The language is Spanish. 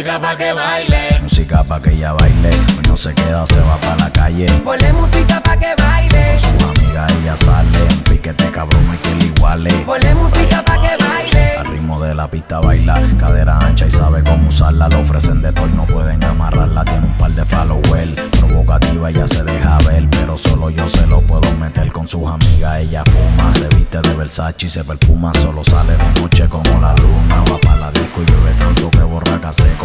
música pa' que baile. Música pa' que ella baile. Hoy no se queda, se va pa' la calle. Ponle música pa' que baile. Con sus amigas ella sale. En piquete cabrón y que le iguale. Ponle música pa' que baile. Al ritmo de la pista baila. Cadera ancha y sabe cómo usarla. Le ofrecen de todo y no pueden amarrarla. Tiene un par de followers. Provocativa ella se deja ver. Pero solo yo se lo puedo meter. Con sus amigas ella fuma. Se viste de Versace y se perfuma. Solo sale de noche como la luna. Va pa' la disco y bebe tanto que borraca seco.